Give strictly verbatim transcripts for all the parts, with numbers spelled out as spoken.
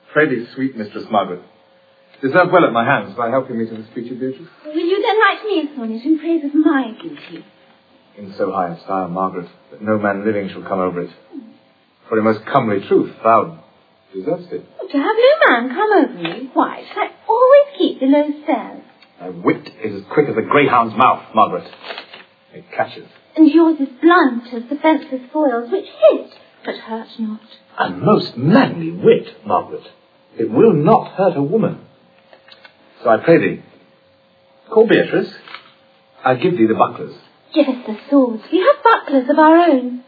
Pray thee, sweet Mistress Margaret, deserve well at my hands by helping me to the speech of Beatrice. Will you then write me a sonnet in praise of my beauty? In so high a style, Margaret, that no man living shall come over it. For in most comely truth, thou deservest it. To have no man come over me, why should I always keep below stairs? Thy wit is as quick as a greyhound's mouth, Margaret. It catches. And yours is blunt as the fencer's foils, which hit, but hurt not. A most manly wit, Margaret. It will not hurt a woman. So I pray thee, call Beatrice. I give thee the bucklers. Give us the swords. We have bucklers of our own.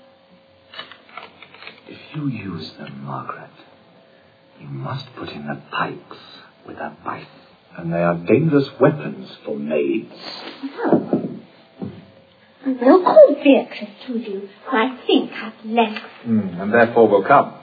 If you use them, Margaret, you must put in the pikes with a bice. And they are dangerous weapons for maids. Oh. I will call Beatrice to you, who I think hath legs. Mm, and therefore will come.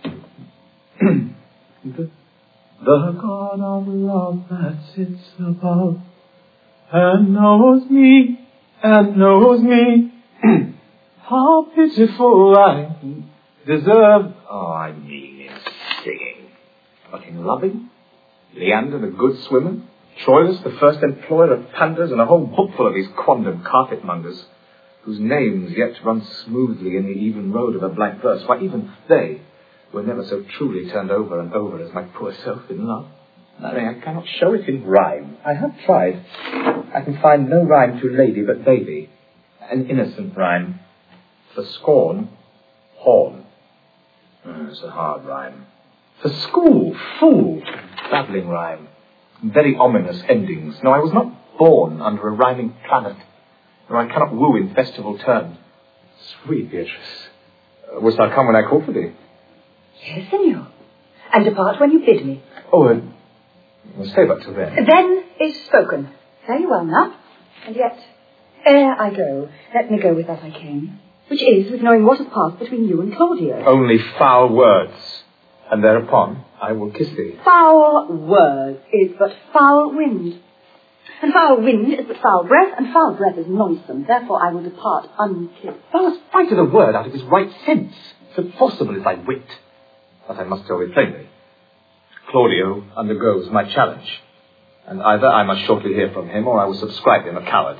the, the God of love that sits above and knows me, and knows me, how pitiful I deserve. Oh, I mean in singing. But in loving? Leander, the good swimmer, Troilus, the first employer of panders, and a whole bookful of these quondam carpet-mongers, whose names yet run smoothly in the even road of a blank verse. Why, even they were never so truly turned over and over as my poor self in love. Marry, I cannot show it in rhyme. I have tried. I can find no rhyme to lady but baby. An innocent rhyme. For scorn, horn. Mm, it's a hard rhyme. For school, fool. Babbling rhyme. Very ominous endings. No, I was not born under a rhyming planet, nor I cannot woo in festival turn. Sweet Beatrice, uh, wouldst thou come when I call for thee? Yes, senor. And depart when you bid me. Oh, uh, well, stay but till then. Then is spoken. Very well now. And yet, ere I go, let me go with that I came, which is with knowing what has passed between you and Claudio. Only foul words. And thereupon I will kiss thee. Foul words is but foul wind. And foul wind is but foul breath, and foul breath is noisome. Therefore I will depart unkissed. Thou hast frighted a word out of his right sense. So forcible is thy wit. But I must tell thee plainly. Claudio undergoes my challenge. And either I must shortly hear from him, or I will subscribe him a coward.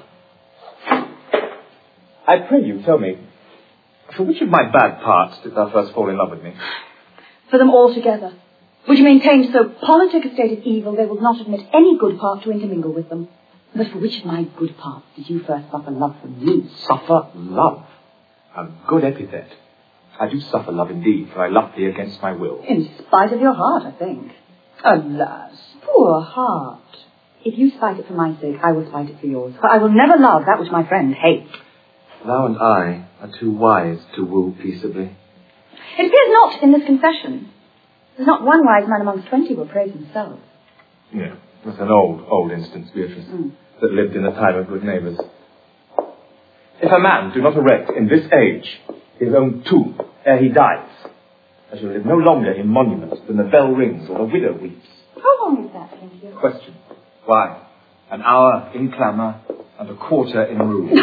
I pray you, tell me, for which of my bad parts did thou first fall in love with me? For them all together, which maintain so politic a state of evil, they will not admit any good part to intermingle with them. But for which of my good parts did you first suffer love from me? Suffer love? A good epithet. I do suffer love indeed, for I loved thee against my will. In spite of your heart, I think. Alas, poor heart. If you spite it for my sake, I will spite it for yours. For I will never love that which my friend hates. Thou and I are too wise to woo peaceably. It appears not in this confession. There's not one wise man amongst twenty will praise himself. Yeah, that's an old, old instance, Beatrice, mm. that lived in the time of good neighbours. If a man do not erect in this age his own tomb ere he dies, I shall live no longer in monuments than the bell rings or the widow weeps. How long is that, think you? Question. Why? An hour in clamour and a quarter in room.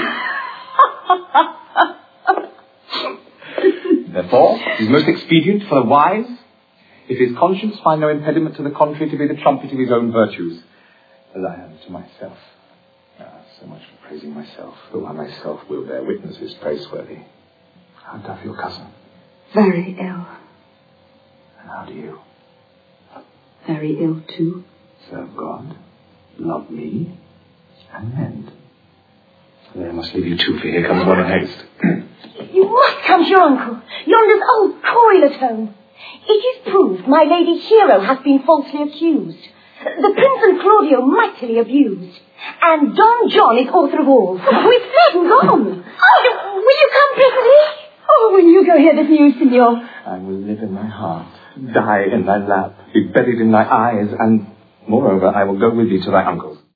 Therefore, it is most expedient for the wise, if his conscience find no impediment to the contrary, to be the trumpet of his own virtues, as I am to myself. Ah, so much for praising myself, though I myself will bear witness is praiseworthy. How doth your cousin? Very ill. And how do you? Very ill too. Serve God, love me, and mend. Then I must leave you too, for here comes one in haste. You must come to your uncle, yonder's old coil at home. It is proved my lady Hero has been falsely accused, the Prince and Claudio mightily abused, and Don John is author of all. Oh, he's fled and gone. Oh, will you come presently? Oh, when you go hear this news, senor? I will live in thy heart, die in thy lap, be buried in thy eyes, and, moreover, I will go with thee to thy uncle's.